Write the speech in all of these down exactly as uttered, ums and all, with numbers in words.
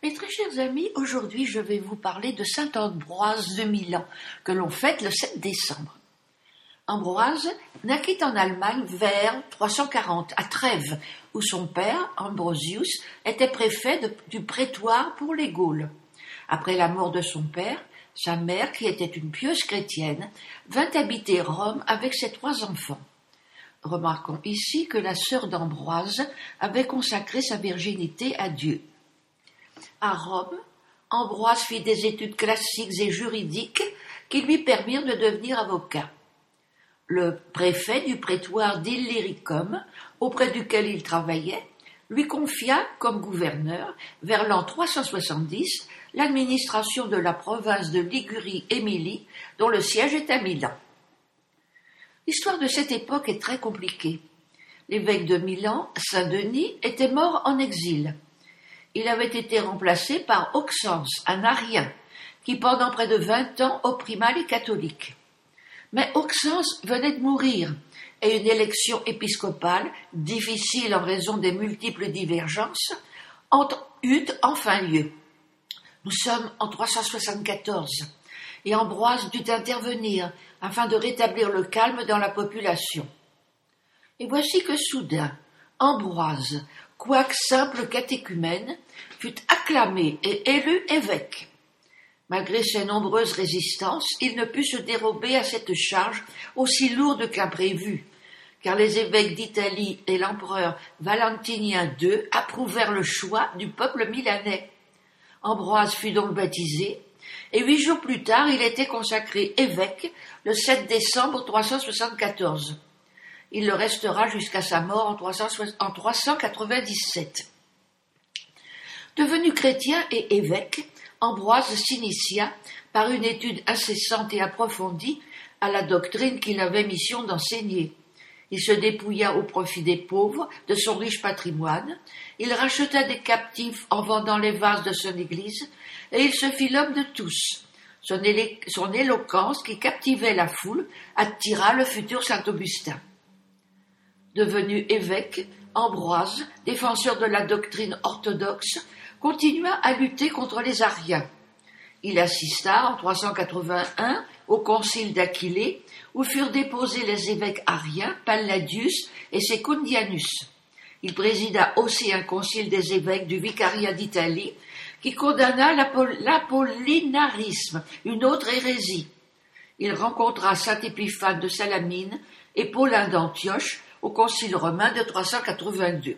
Mes très chers amis, aujourd'hui je vais vous parler de saint Ambroise de Milan, que l'on fête le sept décembre. Ambroise naquit en Allemagne vers trois cent quarante, à Trèves, où son père, Ambrosius, était préfet de, du prétoire pour les Gaules. Après la mort de son père, sa mère, qui était une pieuse chrétienne, vint habiter Rome avec ses trois enfants. Remarquons ici que la sœur d'Ambroise avait consacré sa virginité à Dieu. À Rome, Ambroise fit des études classiques et juridiques qui lui permirent de devenir avocat. Le préfet du prétoire d'Illyricum, auprès duquel il travaillait, lui confia comme gouverneur, vers l'an trois cent soixante-dix, l'administration de la province de Ligurie-Émilie, dont le siège est à Milan. L'histoire de cette époque est très compliquée. L'évêque de Milan, saint Denis, était mort en exil. Il avait été remplacé par Auxence, un arien, qui pendant près de vingt ans opprima les catholiques. Mais Auxence venait de mourir, et une élection épiscopale, difficile en raison des multiples divergences, eut enfin lieu. Nous sommes en trois cent soixante-quatorze, et Ambroise dut intervenir afin de rétablir le calme dans la population. Et voici que soudain, Ambroise, quoique simple catéchumène, fut acclamé et élu évêque. Malgré ses nombreuses résistances, il ne put se dérober à cette charge aussi lourde qu'imprévue, car les évêques d'Italie et l'empereur Valentinien deux approuvèrent le choix du peuple milanais. Ambroise fut donc baptisé, et huit jours plus tard, il était consacré évêque le sept décembre trois cent soixante-quatorze. Il le restera jusqu'à sa mort en trois cent quatre-vingt-dix-sept. Devenu chrétien et évêque, Ambroise s'initia par une étude incessante et approfondie à la doctrine qu'il avait mission d'enseigner. Il se dépouilla au profit des pauvres de son riche patrimoine, il racheta des captifs en vendant les vases de son église, et il se fit l'homme de tous. Son, élé- son éloquence, qui captivait la foule, attira le futur saint Augustin. Devenu évêque, Ambroise, défenseur de la doctrine orthodoxe, continua à lutter contre les ariens. Il assista en trois cent quatre-vingt-un au concile d'Aquilée, où furent déposés les évêques ariens Palladius et Secundianus. Il présida aussi un concile des évêques du vicariat d'Italie, qui condamna l'apol- l'apollinarisme, une autre hérésie. Il rencontra saint Épiphane de Salamine et Paulin d'Antioche au concile romain de trois cent quatre-vingt-deux.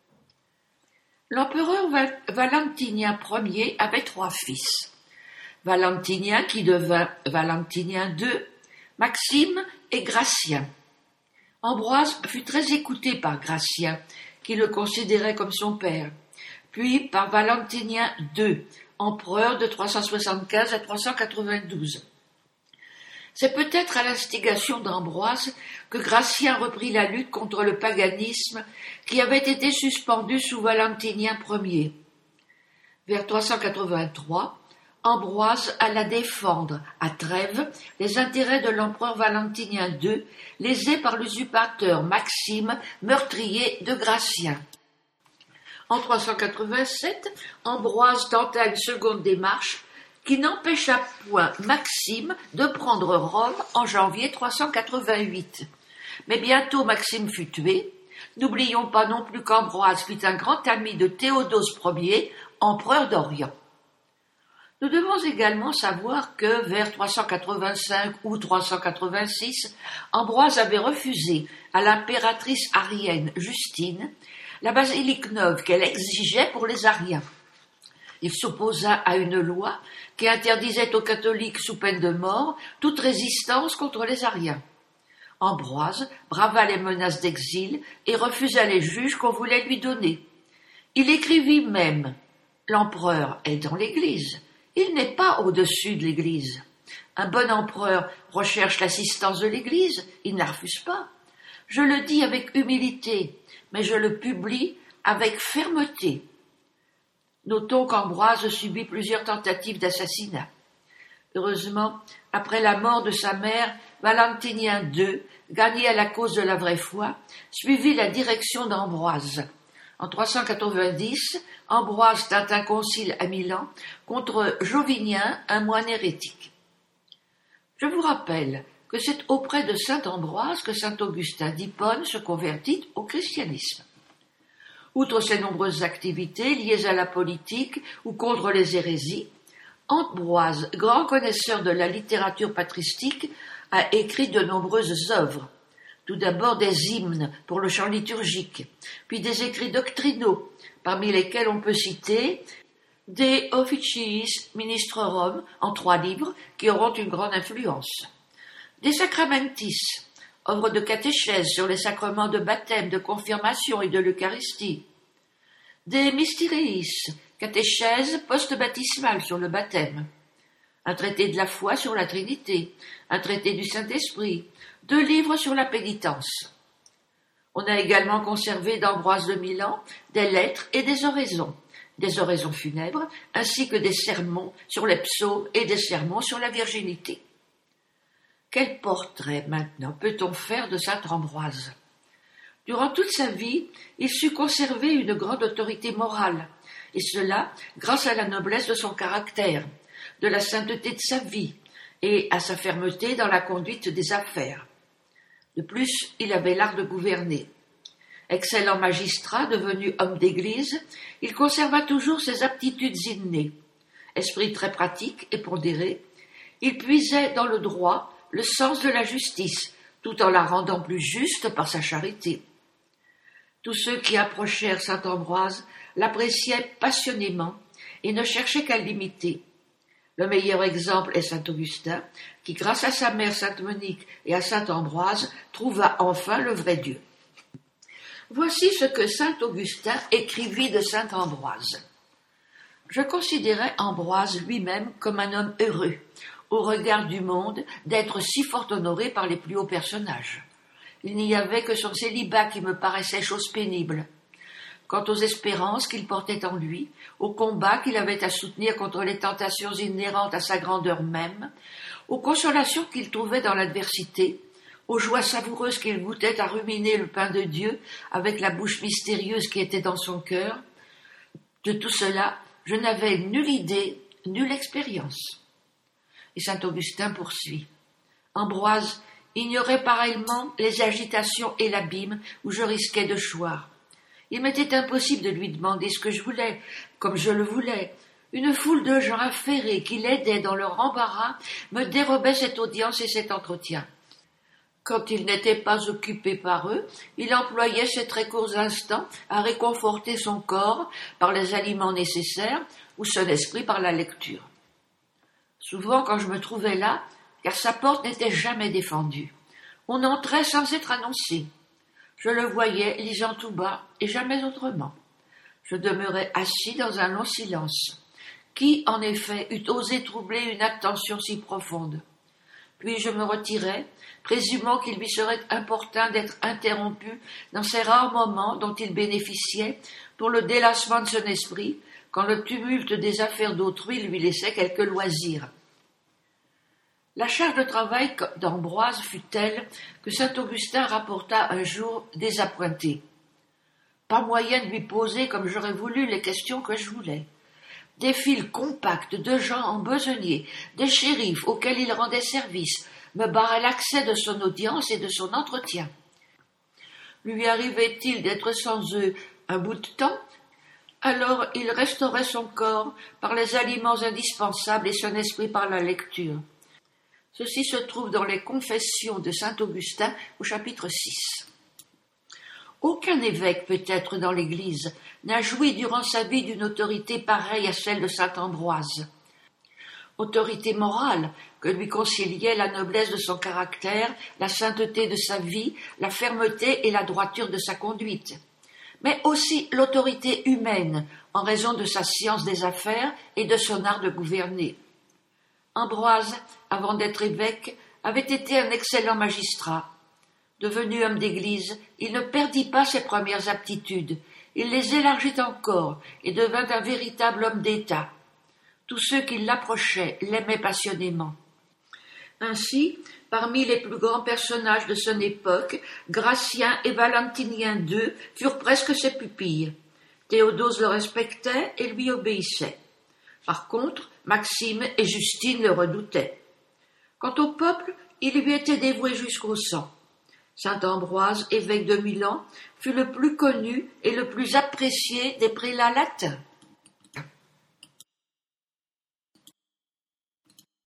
L'empereur Val- Valentinien Ier avait trois fils. Valentinien qui devint Valentinien deux, Maxime et Gratien. Ambroise fut très écouté par Gratien, qui le considérait comme son père, puis par Valentinien deux, empereur de trois cent soixante-quinze à trois cent quatre-vingt-douze. C'est peut-être à l'instigation d'Ambroise que Gratien reprit la lutte contre le paganisme qui avait été suspendu sous Valentinien Ier. Vers trois cent quatre-vingt-trois, Ambroise alla défendre à Trèves les intérêts de l'empereur Valentinien deux, lésé par l'usurpateur Maxime, meurtrier de Gratien. En trois cent quatre-vingt-sept, Ambroise tenta une seconde démarche qui n'empêcha point Maxime de prendre Rome en janvier trois cent quatre-vingt-huit. Mais bientôt Maxime fut tué. N'oublions pas non plus qu'Ambroise fut un grand ami de Théodose Ier, empereur d'Orient. Nous devons également savoir que vers trois cent quatre-vingt-cinq ou trois cent quatre-vingt-six, Ambroise avait refusé à l'impératrice arienne Justine la basilique neuve qu'elle exigeait pour les ariens. Il s'opposa à une loi qui interdisait aux catholiques sous peine de mort toute résistance contre les ariens. Ambroise brava les menaces d'exil et refusa les juges qu'on voulait lui donner. Il écrivit même « L'empereur est dans l'Église, il n'est pas au-dessus de l'Église. Un bon empereur recherche l'assistance de l'Église, il ne la refuse pas. Je le dis avec humilité, mais je le publie avec fermeté. » Notons qu'Ambroise subit plusieurs tentatives d'assassinat. Heureusement, après la mort de sa mère, Valentinien deux, gagné à la cause de la vraie foi, suivit la direction d'Ambroise. En trois cent quatre-vingt-dix, Ambroise tint un concile à Milan contre Jovinien, un moine hérétique. Je vous rappelle que c'est auprès de saint Ambroise que saint Augustin d'Hippone se convertit au christianisme. Outre ses nombreuses activités liées à la politique ou contre les hérésies, Ambroise, grand connaisseur de la littérature patristique, a écrit de nombreuses œuvres. Tout d'abord des hymnes pour le chant liturgique, puis des écrits doctrinaux, parmi lesquels on peut citer De Officiis Ministrorum en trois livres qui auront une grande influence, des Sacramentis, œuvre de catéchèse sur les sacrements de baptême, de confirmation et de l'Eucharistie, des Mysteries, catéchèse post-baptismale sur le baptême, un traité de la foi sur la Trinité, un traité du Saint-Esprit, deux livres sur la pénitence. On a également conservé d'Ambroise de Milan des lettres et des oraisons, des oraisons funèbres, ainsi que des sermons sur les psaumes et des sermons sur la virginité. Quel portrait, maintenant, peut-on faire de saint Ambroise? Durant toute sa vie, il sut conserver une grande autorité morale, et cela grâce à la noblesse de son caractère, de la sainteté de sa vie, et à sa fermeté dans la conduite des affaires. De plus, il avait l'art de gouverner. Excellent magistrat, devenu homme d'église, il conserva toujours ses aptitudes innées. Esprit très pratique et pondéré, il puisait dans le droit le sens de la justice, tout en la rendant plus juste par sa charité. Tous ceux qui approchèrent saint Ambroise l'appréciaient passionnément et ne cherchaient qu'à l'imiter. Le meilleur exemple est saint Augustin, qui, grâce à sa mère sainte Monique et à saint Ambroise, trouva enfin le vrai Dieu. Voici ce que saint Augustin écrivit de saint Ambroise. Je considérais Ambroise lui-même comme un homme heureux, au regard du monde, d'être si fort honoré par les plus hauts personnages. Il n'y avait que son célibat qui me paraissait chose pénible. Quant aux espérances qu'il portait en lui, au combat qu'il avait à soutenir contre les tentations inhérentes à sa grandeur même, aux consolations qu'il trouvait dans l'adversité, aux joies savoureuses qu'il goûtait à ruminer le pain de Dieu avec la bouche mystérieuse qui était dans son cœur, de tout cela, je n'avais nulle idée, nulle expérience. Et saint Augustin poursuit. Ambroise ignorait pareillement les agitations et l'abîme où je risquais de choir. Il m'était impossible de lui demander ce que je voulais, comme je le voulais. Une foule de gens affairés qui l'aidaient dans leur embarras me dérobaient cette audience et cet entretien. Quand il n'était pas occupé par eux, il employait ces très courts instants à réconforter son corps par les aliments nécessaires ou son esprit par la lecture. Souvent, quand je me trouvais là, car sa porte n'était jamais défendue, on entrait sans être annoncé. Je le voyais lisant tout bas et jamais autrement. Je demeurais assis dans un long silence. Qui, en effet, eût osé troubler une attention si profonde? Puis je me retirais, présumant qu'il lui serait importun d'être interrompu dans ces rares moments dont il bénéficiait pour le délassement de son esprit, quand le tumulte des affaires d'autrui lui laissait quelque loisir. La charge de travail d'Ambroise fut telle que saint Augustin rapporta un jour désappointé. Pas moyen de lui poser comme j'aurais voulu les questions que je voulais. Des files compactes de gens en besognés, des shérifs auxquels il rendait service, me barraient l'accès de son audience et de son entretien. Lui arrivait-il d'être sans eux un bout de temps? Alors il restaurait son corps par les aliments indispensables et son esprit par la lecture. Ceci se trouve dans les Confessions de saint Augustin au chapitre six. Aucun évêque, peut-être, dans l'Église, n'a joui durant sa vie d'une autorité pareille à celle de saint Ambroise. Autorité morale que lui conciliait la noblesse de son caractère, la sainteté de sa vie, la fermeté et la droiture de sa conduite, mais aussi l'autorité humaine en raison de sa science des affaires et de son art de gouverner. Ambroise, avant d'être évêque, avait été un excellent magistrat. Devenu homme d'église, il ne perdit pas ses premières aptitudes, il les élargit encore et devint un véritable homme d'État. Tous ceux qui l'approchaient l'aimaient passionnément. Ainsi, parmi les plus grands personnages de son époque, Gratien et Valentinien deux furent presque ses pupilles. Théodose le respectait et lui obéissait. Par contre, Maxime et Justine le redoutaient. Quant au peuple, il lui était dévoué jusqu'au sang. Saint Ambroise, évêque de Milan, fut le plus connu et le plus apprécié des prélats latins.